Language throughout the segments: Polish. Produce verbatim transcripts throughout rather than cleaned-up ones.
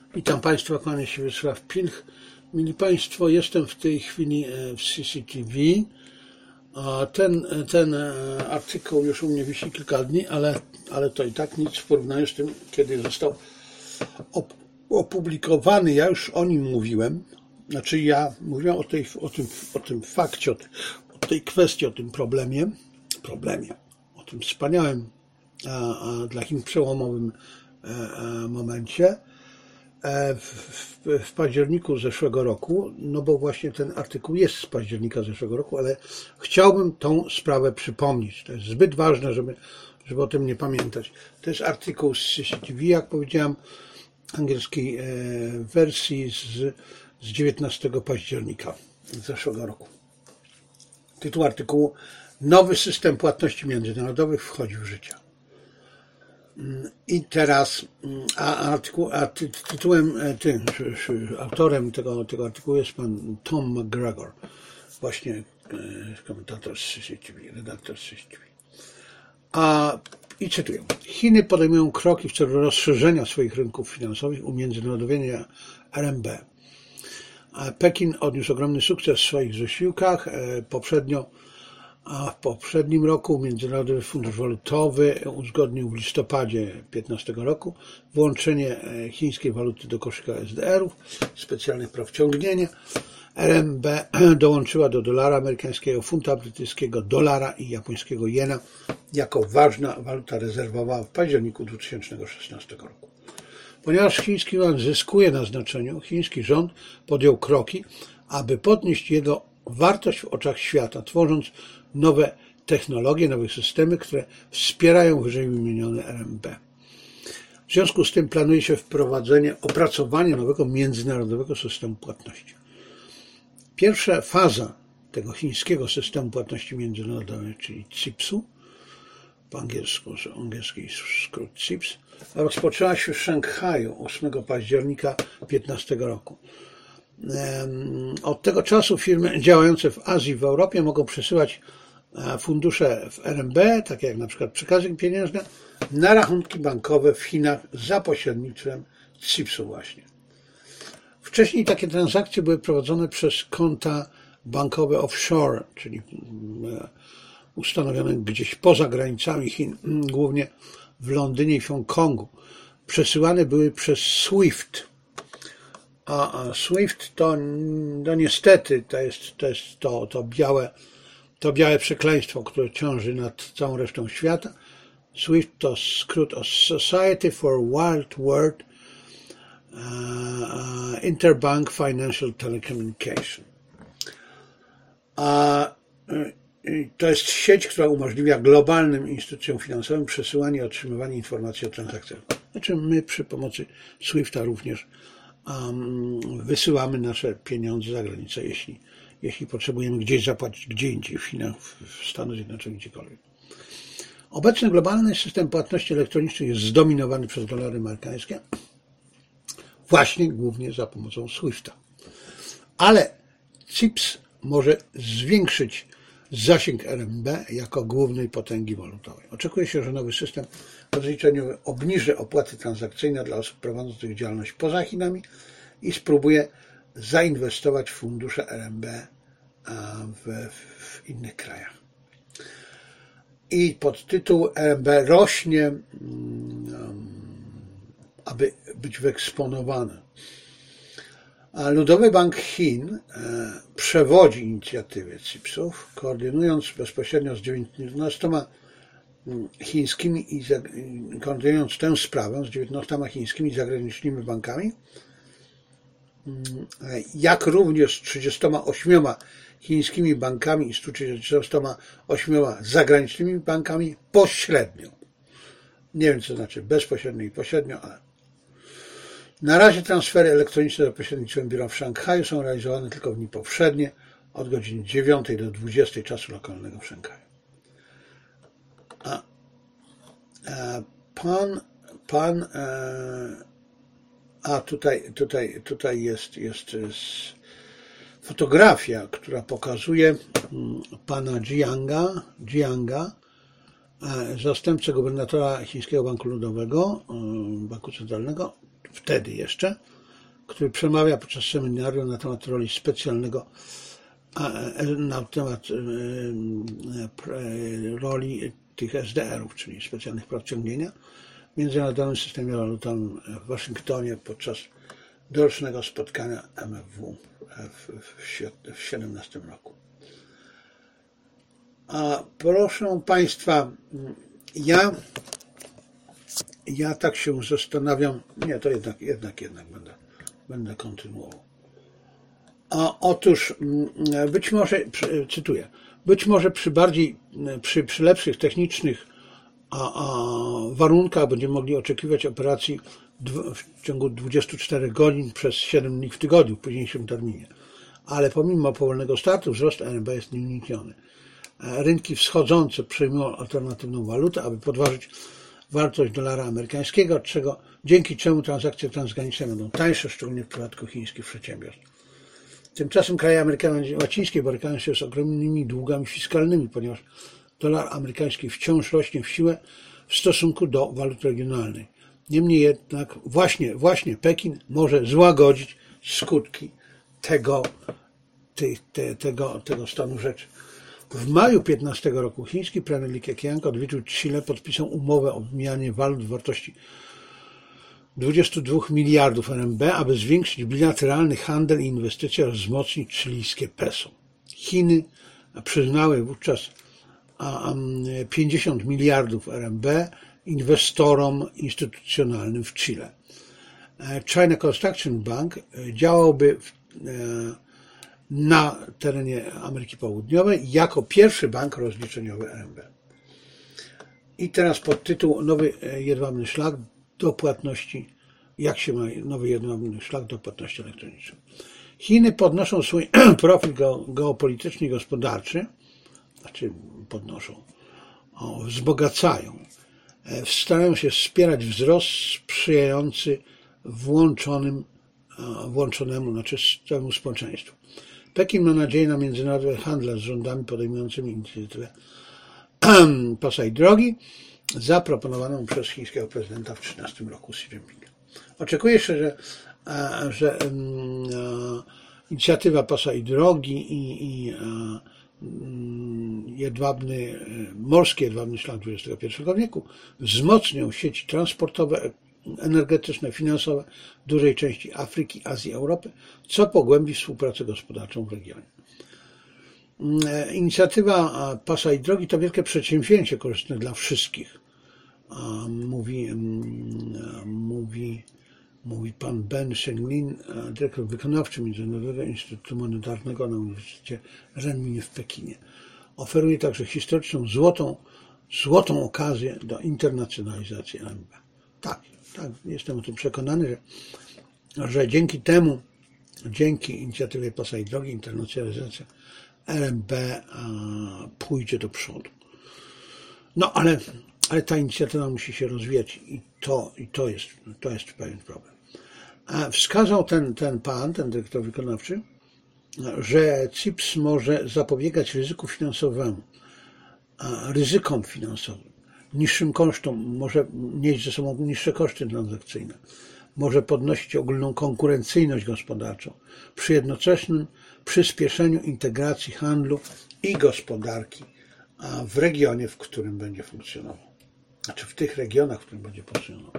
Witam Państwa, kłania się Wiesław Pilch. Mili Państwo, jestem w tej chwili w C C T V. Ten, ten artykuł już u mnie wisi kilka dni, ale, ale to i tak nic w porównaniu z tym, kiedy został opublikowany. Ja już o nim mówiłem. Znaczy ja mówiłem o, tej, o, tym, o tym fakcie, o, o tej kwestii, o tym problemie, problemie, o tym wspaniałym a, a dla Chin przełomowym a, a momencie w, w, w październiku zeszłego roku, no bo właśnie ten artykuł jest z października zeszłego roku, ale chciałbym tą sprawę przypomnieć. To jest zbyt ważne, żeby, żeby o tym nie pamiętać. To jest artykuł z C C T V, jak powiedziałem, angielskiej e, wersji z, z dziewiętnastego października zeszłego roku. Tytuł artykułu: Nowy system płatności międzynarodowych wchodzi w życie. I teraz, a, artykuł, a ty, tytułem, tym, autorem tego, tego artykułu jest pan Tom McGregor, właśnie komentator z C C T V, redaktor z C C T V. A, I cytuję: Chiny podejmują kroki w celu rozszerzenia swoich rynków finansowych, umiędzynarodowienia R M B. Pekin odniósł ogromny sukces w swoich zasiłkach. Poprzednio A w poprzednim roku Międzynarodowy Fundusz Walutowy uzgodnił w listopadzie piętnastego roku włączenie chińskiej waluty do koszyka S D R ów, specjalnych praw ciągnienia. R M B dołączyła do dolara amerykańskiego, funta brytyjskiego, dolara i japońskiego jena jako ważna waluta rezerwowa w październiku dwa tysiące szesnastego roku. Ponieważ chiński yuan zyskuje na znaczeniu, chiński rząd podjął kroki, aby podnieść jego wartość w oczach świata, tworząc nowe technologie, nowe systemy, które wspierają wyżej wymienione R M B. W związku z tym planuje się wprowadzenie, opracowanie nowego międzynarodowego systemu płatności. Pierwsza faza tego chińskiego systemu płatności międzynarodowej, czyli C I P S-u, po angielsku, angielski skrót C I P S, rozpoczęła się w Szanghaju ósmego października piętnastego roku. Od tego czasu firmy działające w Azji i w Europie mogą przesyłać fundusze w R M B, takie jak na przykład przekazy pieniężne, na rachunki bankowe w Chinach za pośrednictwem C I P S-u właśnie. Wcześniej takie transakcje były prowadzone przez konta bankowe offshore, czyli ustanowione gdzieś poza granicami Chin, głównie w Londynie i w Hongkongu. Przesyłane były przez SWIFT. A SWIFT to, no niestety to jest to, jest to, to, białe, to białe przekleństwo, które ciąży nad całą resztą świata. SWIFT to skrót o Society for World Wide uh, Interbank Financial Telecommunication. A to jest sieć, która umożliwia globalnym instytucjom finansowym przesyłanie i otrzymywanie informacji o transakcjach. Znaczy my przy pomocy SWIFT-a również Um, wysyłamy nasze pieniądze za granicę, jeśli, jeśli potrzebujemy gdzieś zapłacić, gdzie indziej, w Chinach, w Stanach Zjednoczonych, gdziekolwiek. Obecny globalny system płatności elektronicznych jest zdominowany przez dolary amerykańskie, właśnie głównie za pomocą SWIFT-a. Ale C I P S może zwiększyć zasięg R M B jako głównej potęgi walutowej. Oczekuje się, że nowy system rozliczeniowy obniży opłaty transakcyjne dla osób prowadzących działalność poza Chinami i spróbuje zainwestować w fundusze R M B w, w innych krajach. I podtytuł R M B rośnie, aby być wyeksponowany. Ludowy Bank Chin przewodzi inicjatywę C I P S-ów, koordynując bezpośrednio z dziewiętnastoma chińskimi i koordynując tę sprawę z dziewiętnastoma chińskimi zagranicznymi bankami, jak również z trzydziestoma ośmioma chińskimi bankami i stu trzydziestoma ośmioma zagranicznymi bankami pośrednio. Nie wiem, co znaczy bezpośrednio i pośrednio, ale na razie transfery elektroniczne za pośrednictwem biura w Szanghaju są realizowane tylko w dni powszednie od godziny dziewiątej do dwudziestej czasu lokalnego w Szanghaju. A, a pan, pan a tutaj, tutaj, tutaj jest, jest, jest fotografia, która pokazuje pana Jianga, Jianga, zastępcę gubernatora Chińskiego Banku Ludowego, Banku Centralnego, wtedy jeszcze, który przemawia podczas seminarium na temat roli specjalnego, na temat roli tych S D R ów, czyli specjalnych praw ciągnienia, w Międzynarodowym Systemie Walutowym w Waszyngtonie podczas dorocznego spotkania M F W w dwa tysiące siedemnastym roku. A proszę Państwa, ja, ja tak się zastanawiam, nie, to jednak, jednak, jednak będę, będę kontynuował. A otóż być może, cytuję, być może przy bardziej, przy, przy lepszych technicznych a, a warunkach będziemy mogli oczekiwać operacji w ciągu dwudziestu czterech godzin przez siedem dni w tygodniu w późniejszym terminie. Ale pomimo powolnego startu wzrost R M B jest nieunikniony. Rynki wschodzące przyjmują alternatywną walutę, aby podważyć wartość dolara amerykańskiego, czego, dzięki czemu transakcje transgraniczne będą tańsze, szczególnie w przypadku chińskich przedsiębiorstw. Tymczasem kraje Ameryki Łacińskiej borykają się z ogromnymi długami fiskalnymi, ponieważ dolar amerykański wciąż rośnie w siłę w stosunku do walut regionalnej. Niemniej jednak właśnie, właśnie Pekin może złagodzić skutki tego, te, te, tego, tego stanu rzeczy. W maju piętnastego roku chiński premier Li Keqiang odwiedził Chile, podpisał umowę o wymianie walut w wartości dwudziestu dwóch miliardów R M B, aby zwiększyć bilateralny handel i inwestycje oraz wzmocnić chilijskie peso. Chiny przyznały wówczas pięćdziesiąt miliardów R M B inwestorom instytucjonalnym w Chile. China Construction Bank działałby w, na terenie Ameryki Południowej jako pierwszy bank rozliczeniowy R M B. I teraz pod tytuł Nowy jedwabny szlak do płatności, jak się ma nowy jedwabny szlak do płatności elektronicznych. Chiny podnoszą swój profil geopolityczny i gospodarczy, znaczy podnoszą, o, wzbogacają, starają się wspierać wzrost sprzyjający włączonym, włączonemu, znaczy całemu społeczeństwu. Pekin ma nadzieję na międzynarodowy handel z rządami podejmującymi inicjatywę pasa i drogi, zaproponowaną przez chińskiego prezydenta w dwa tysiące trzynastym roku Xi Jinpinga. Oczekuje się, że, że inicjatywa pasa i drogi i, i jedwabny, morski jedwabny szlak dwudziestego pierwszego wieku wzmocnią sieci transportowe, energetyczne, finansowe w dużej części Afryki, Azji, Europy, co pogłębi współpracę gospodarczą w regionie. Inicjatywa pasa i drogi to wielkie przedsięwzięcie korzystne dla wszystkich, mówi, mówi, mówi pan Ben Shenglin, dyrektor wykonawczy Międzynarodowego Instytutu Monetarnego na Uniwersytecie Renmin w Pekinie. Oferuje także historyczną złotą, złotą okazję do internacjonalizacji R M B. Tak, tak, jestem o tym przekonany, że, że dzięki temu, dzięki inicjatywie pasa i drogi, internacjonalizacja R M B pójdzie do przodu. No ale, ale ta inicjatywa musi się rozwijać i to, i to jest, to jest pewien problem. Wskazał ten, ten pan, ten dyrektor wykonawczy, że C I P S może zapobiegać ryzyku finansowemu, ryzykom finansowym, niższym kosztom, może nieść ze sobą niższe koszty transakcyjne, może podnosić ogólną konkurencyjność gospodarczą przy jednoczesnym przyspieszeniu integracji handlu i gospodarki w regionie, w którym będzie funkcjonował. Znaczy w tych regionach, w którym będzie funkcjonował.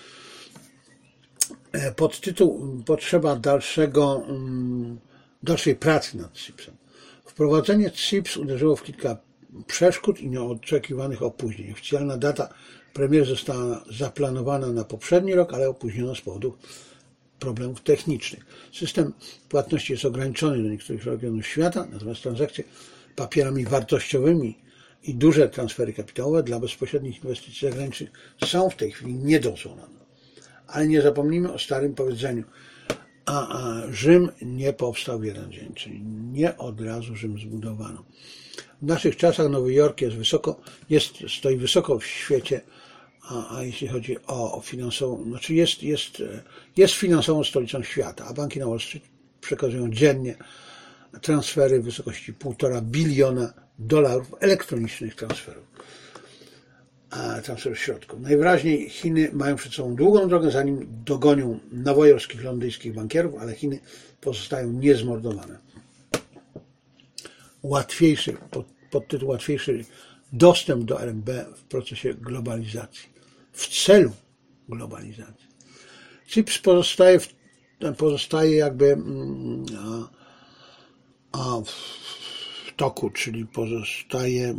Podtytuł Potrzeba dalszego, dalszej pracy nad C I P S-em. Wprowadzenie C I P S uderzyło w kilka przeszkód i nieoczekiwanych opóźnień. Oficjalna data premiery została zaplanowana na poprzedni rok, ale opóźniona z powodu problemów technicznych. System płatności jest ograniczony do niektórych regionów świata, natomiast transakcje papierami wartościowymi i duże transfery kapitałowe dla bezpośrednich inwestycji zagranicznych są w tej chwili niedozwolone. Ale nie zapomnijmy o starym powiedzeniu, a, a Rzym nie powstał w jeden dzień, czyli nie od razu Rzym zbudowano. W naszych czasach Nowy Jork jest wysoko, jest, stoi wysoko w świecie, a, a jeśli chodzi o, o finansową, znaczy jest, jest, jest finansową stolicą świata, a banki na Wall Street przekazują dziennie transfery w wysokości półtora biliona dolarów elektronicznych transferów. transferu środków. Najwyraźniej Chiny mają przed sobą długą drogę, zanim dogonią nowojorskich, londyńskich bankierów, ale Chiny pozostają niezmordowane. Łatwiejszy, pod, pod tytuł łatwiejszy dostęp do R M B w procesie globalizacji, w celu globalizacji. CIPS pozostaje, w, pozostaje jakby a, a w toku, czyli pozostaje,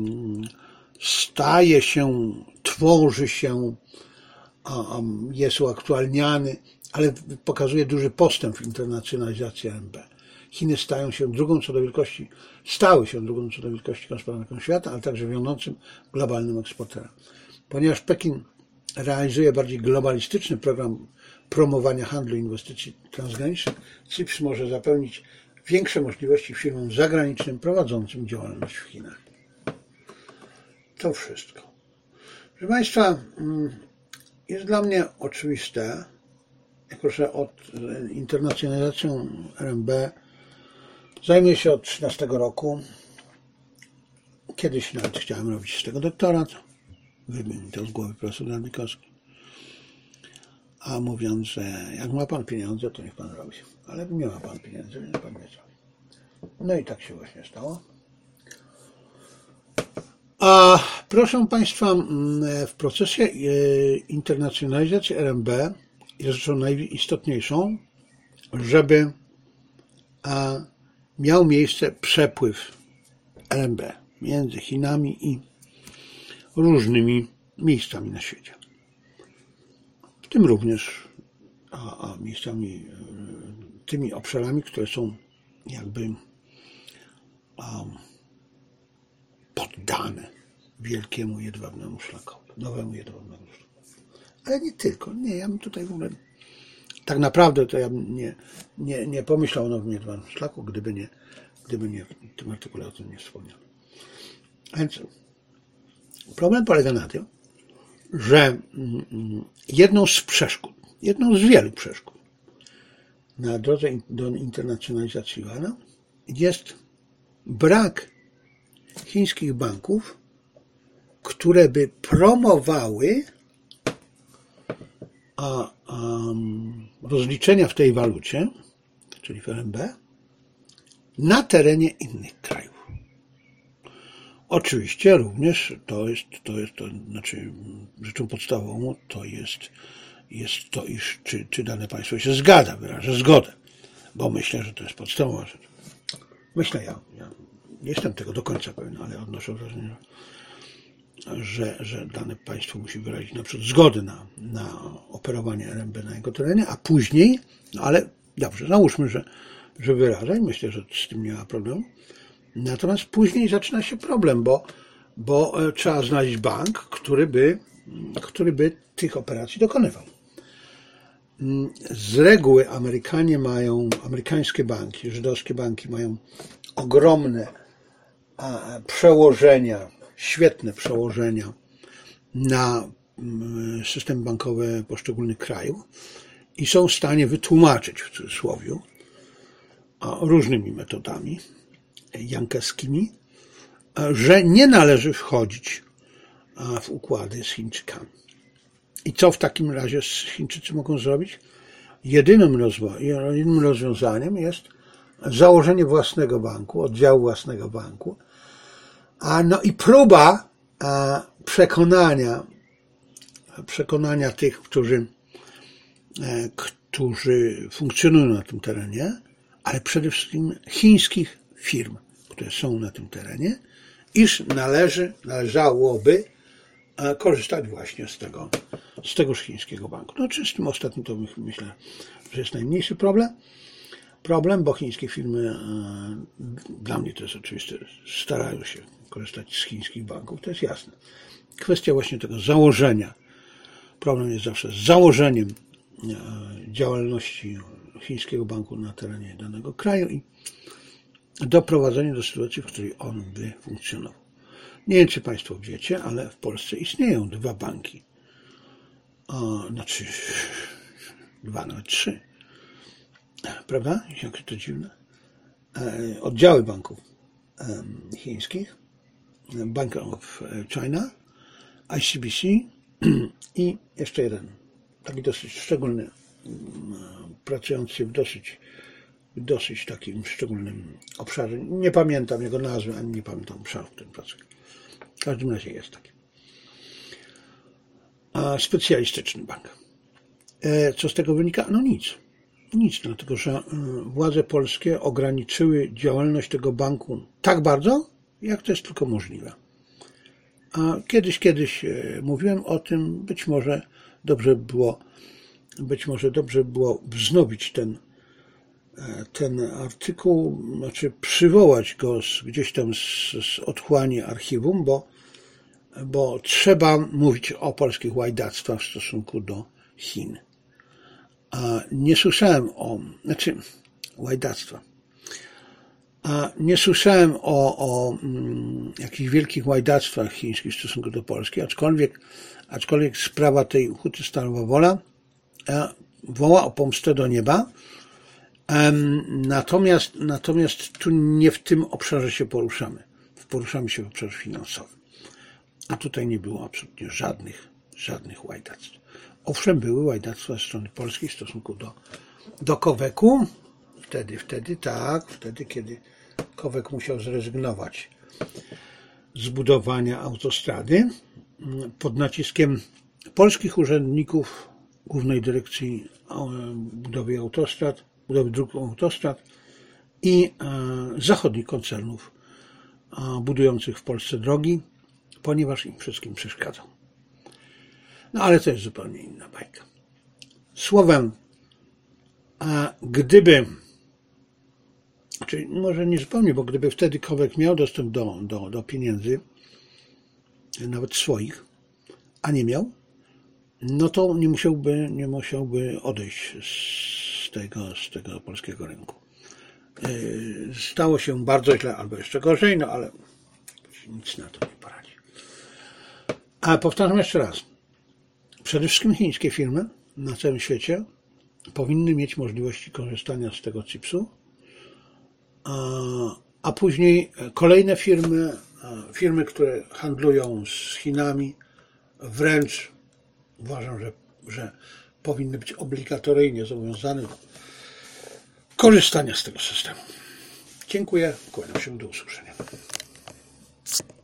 staje się, tworzy się, a, a jest uaktualniany, ale pokazuje duży postęp w internacjonalizacji R M B. Chiny stają się drugą co do wielkości, stały się drugą co do wielkości gospodarką świata, ale także wiodącym globalnym eksporterem. Ponieważ Pekin realizuje bardziej globalistyczny program promowania handlu i inwestycji transgranicznych, CIPS może zapewnić większe możliwości firmom zagranicznym prowadzącym działalność w Chinach. To wszystko. Proszę Państwa, jest dla mnie oczywiste, jako że od internacjonalizacją R M B zajmuję się od trzynastego roku. Kiedyś nawet chciałem robić z tego doktorat. Wybił mi to z głowy profesor Gardykowski. A mówiąc, że jak ma Pan pieniądze, to niech Pan robi. Ale nie ma Pan pieniędzy, więc Pan nie zrobi. No i tak się właśnie stało. A proszę Państwa, w procesie internacjonalizacji R M B jest rzeczą najistotniejszą, żeby miał miejsce przepływ R M B między Chinami i różnymi miejscami na świecie. W tym również a, a miejscami, tymi obszarami, które są jakby a, poddane wielkiemu jedwabnemu szlakowi, nowemu jedwabnemu szlakowi. Ale nie tylko, nie, ja bym tutaj w ogóle, tak naprawdę to ja bym nie, nie, nie pomyślał o nowym jedwabnym szlaku, gdyby nie, gdyby nie w tym artykule o tym nie wspomniano. A więc problem polega na tym, że jedną z przeszkód, jedną z wielu przeszkód na drodze do internacjonalizacji yuana jest brak chińskich banków, które by promowały a, a, rozliczenia w tej walucie, czyli w R M B, na terenie innych krajów. Oczywiście również to jest, to jest, to znaczy rzeczą podstawową to jest, jest to, iż czy, czy dane państwo się zgadza, wyraża zgodę, bo myślę, że to jest podstawowa rzecz. Myślę ja, ja nie jestem tego do końca pewien, ale odnoszę wrażenie, że, że dane państwo musi wyrazić na przykład zgodę na, na operowanie R M B na jego terenie, a później, no ale dobrze, załóżmy, że, że wyraża i myślę, że z tym nie ma problemu. Natomiast później zaczyna się problem, bo, bo trzeba znaleźć bank, który by, który by tych operacji dokonywał. Z reguły Amerykanie mają, amerykańskie banki, żydowskie banki mają ogromne przełożenia, świetne przełożenia na system bankowy poszczególnych krajów i są w stanie wytłumaczyć, w cudzysłowie, różnymi metodami jankowskimi, że nie należy wchodzić w układy z Chińczykami. I co w takim razie Chińczycy mogą zrobić? Jedynym, rozwo- jedynym rozwiązaniem jest założenie własnego banku, oddziału własnego banku, a no i próba a, przekonania, przekonania tych, którzy, e, którzy funkcjonują na tym terenie, ale przede wszystkim chińskich firm, które są na tym terenie, iż należy, należałoby korzystać właśnie z tego, z tegoż chińskiego banku. No czy z tym ostatnim to myślę, że jest najmniejszy problem. Problem, bo chińskie firmy, dla mnie to jest oczywiste, starają się korzystać z chińskich banków, to jest jasne. Kwestia właśnie tego założenia. Problem jest zawsze z założeniem działalności chińskiego banku na terenie danego kraju i doprowadzenie do sytuacji, w której on by funkcjonował. Nie wiem, czy Państwo wiecie, ale w Polsce istnieją dwa banki. O, znaczy, dwa, nawet trzy. Prawda? Jak to dziwne. Oddziały banków chińskich, Bank of China, I C B C i jeszcze jeden, taki dosyć szczególny, pracujący w dosyć, w dosyć takim szczególnym obszarze. Nie pamiętam jego nazwy, ani nie pamiętam obszaru, w którym pracuje. W każdym razie jest taki. A specjalistyczny bank. Co z tego wynika? No nic. Nic, dlatego że władze polskie ograniczyły działalność tego banku tak bardzo, jak to jest tylko możliwe. A kiedyś, kiedyś mówiłem o tym, być może dobrze było, być może dobrze było wznowić ten, ten artykuł, znaczy przywołać go z, gdzieś tam z, z otchłani archiwum, bo, bo trzeba mówić o polskich łajdactwach w stosunku do Chin. A nie słyszałem o, znaczy łajdactwa, a nie słyszałem o, o mm, jakichś wielkich łajdactwach chińskich w stosunku do Polski, aczkolwiek, aczkolwiek sprawa tej huty Stalowa Wola e, woła o pomstę do nieba. E, natomiast, natomiast tu nie w tym obszarze się poruszamy. Poruszamy się w obszarze finansowym. A tutaj nie było absolutnie żadnych, żadnych łajdactw. Owszem, były łajdactwa ze strony polskiej w stosunku do, do Koweku. Wtedy, wtedy, tak, wtedy, kiedy Kowek musiał zrezygnować z budowania autostrady pod naciskiem polskich urzędników Głównej Dyrekcji Budowy Autostrad, Budowy Dróg Autostrad i zachodnich koncernów budujących w Polsce drogi, ponieważ im wszystkim przeszkadzał. No ale to jest zupełnie inna bajka. Słowem, a gdyby, czyli może nie zupełnie, bo gdyby wtedy Kowek miał dostęp do, do, do pieniędzy, nawet swoich, a nie miał, no to nie musiałby, nie musiałby odejść z tego, z tego polskiego rynku. Stało się bardzo źle, albo jeszcze gorzej, no ale nic na to nie poradzi. A powtarzam jeszcze raz. Przede wszystkim chińskie firmy na całym świecie powinny mieć możliwości korzystania z tego chipsu, a, a później kolejne firmy, firmy, które handlują z Chinami, wręcz uważam, że, że powinny być obligatoryjnie zobowiązane do korzystania z tego systemu. Dziękuję, kłaniam się, do usłyszenia.